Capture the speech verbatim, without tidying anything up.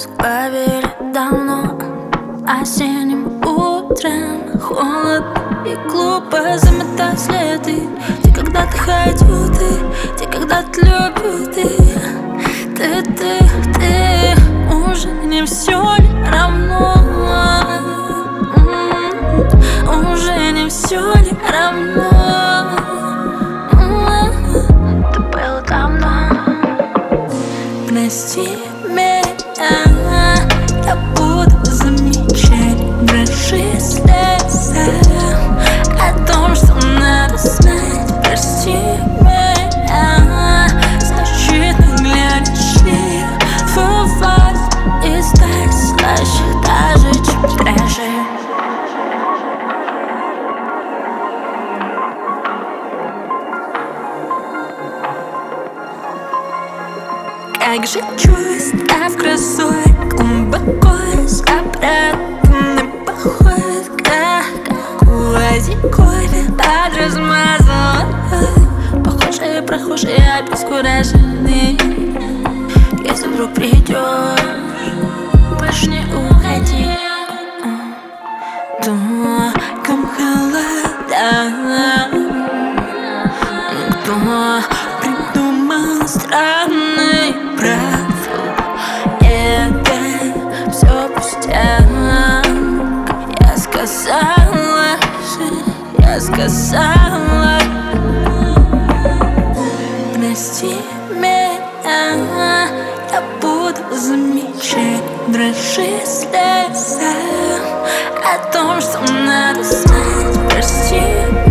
Сплавили давно осенним утром. Холод и глупо заметать следы. Те когда-то ходил ты, те когда-то любил ты. Ты, ты, ты, уже не все ли равно? М-м-м, уже не все ли равно? М-м-м, ты был давно. Прости меня, я буду замечать дрожи слезы о том, что надо знать. Прости меня, значит наглядишь ли бывает и стать слаще даже чуть дрожи. Как же чувства в красой, глубоко обратный поход, как у кофе под размазала. Похожие прохожие обескуражены. Если вдруг придешь, больше не уходи. Током холода. Кто придумал странный правил? Это все пустяк. Я сказала же, я сказала. Прости меня, я буду замечать дрожи слезы о том, что надо знать. Прости меня.